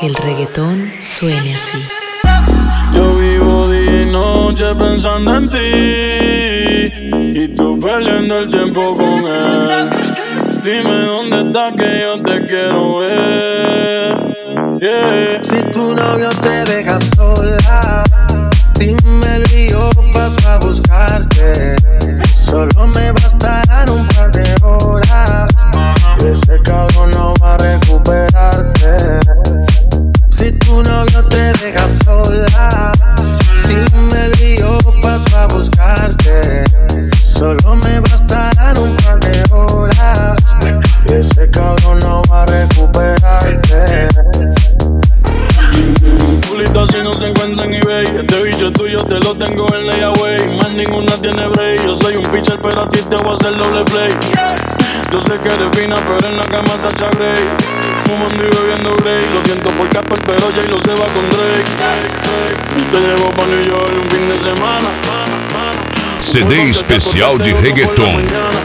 que el reggaetón suene así. Yo vivo día y noche pensando en ti y tú perdiendo el tiempo con él. Dime dónde estás que yo te quiero ver. Yeah. Si tu novio te deja sola, dímelo y yo paso a buscarte. Solo me bastarán un par de horas y ese cabrón no va a recuperarte. Si tu novio te deja sola, dímelo y yo paso a buscarte. Solo me bastarán un par de horas y ese cabrón no va a recuperarte. Pulita si no se encuentra en eBay. Este bicho es tuyo, te lo tengo en layaway. Más ninguna tiene break. Yo soy un pitcher, pero a ti te voy a hacer doble play. Yo sé que eres fina, pero en la cama Sacha Grey. Fumando y bebiendo Grey. Lo siento por Casper, pero Jay lo se va con Drake. Te llevo pa' New York un fin de semana. CD especial de reggaeton.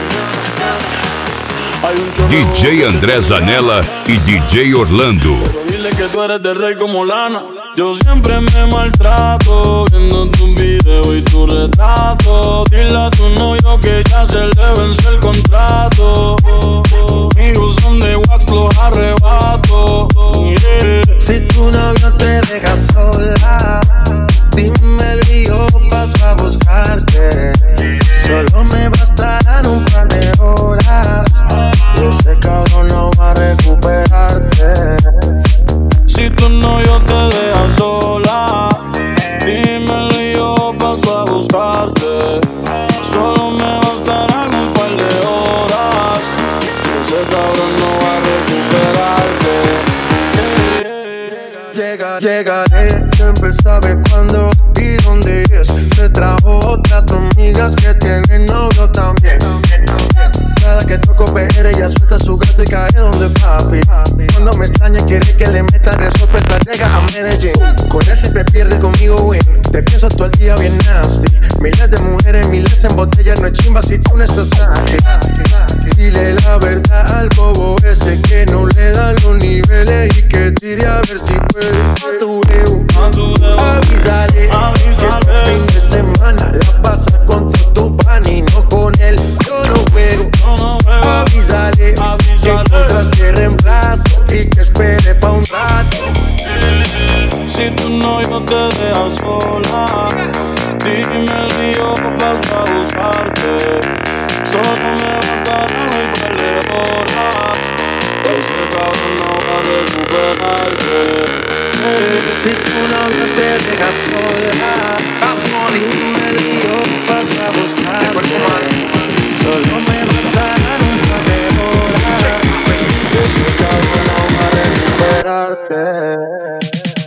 DJ André Zanella y DJ Orlando. Pero dile que tú eres de rey como Lana. Yo siempre me maltrato viendo tus videos y tu retrato. Dile a tu novio que ya se le vence el contrato. Amigos son de wax, los arrebato. Yeah. Si tu novio te deja sola, dímelo y yo paso a buscarte. Solo me bastarán un par de horas y ese cabrón no va a recuperarte. Si tu novio te deja sola, dímelo y yo paso a buscarte. Solo me bastarán un par de horas y ese cabrón no va a recuperarte. Llegaré, siempre sabe cuándo y dónde es. Te trajo otras amigas que tienen novio también. Cada que toco PR ella suelta su gato y cae donde papi. Cuando me extraña quiere que le meta de sorpresa, llega a Medellín. Con él siempre pierde, conmigo win. Te pienso todo el día bien nasty. Miles de mujeres, miles en botella. No es chimba si tú no estás aquí. Dile la verdad al bobo ese que no le da los niveles y que tire a ver si puede. A tu deu, avísale que este fin de semana la pasa con tu pan y no con él. Yo no juego. Avísale que encontraste reemplazo y que espere pa' un rato. Si tu novio te deja sola, dímelo y yo paso a buscarte. Solo me bastarán un par de horas, ese cabrón no va a recuperarte. Si tu novio te deja sola, dímelo y yo paso a buscarte. Solo me bastarán un par de horas, ese cabrón no va a recuperarte.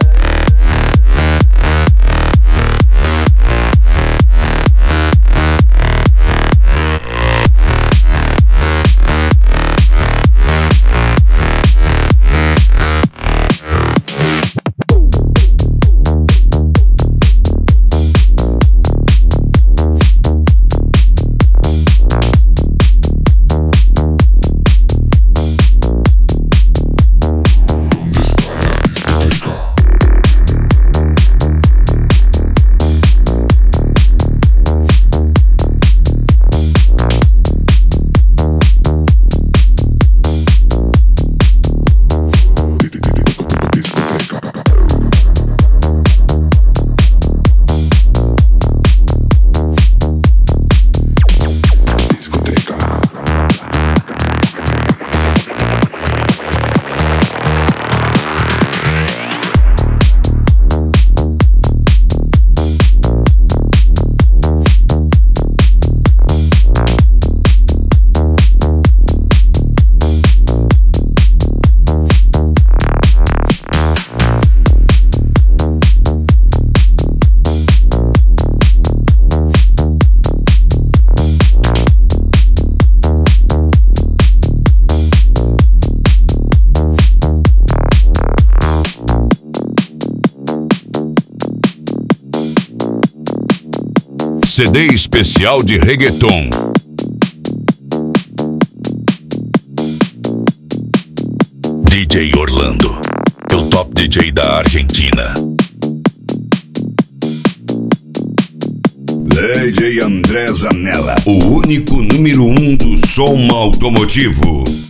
CD especial de reggaeton. DJ Orlando, eu top DJ da Argentina. DJ André Zanella, o único número 1 do som automotivo.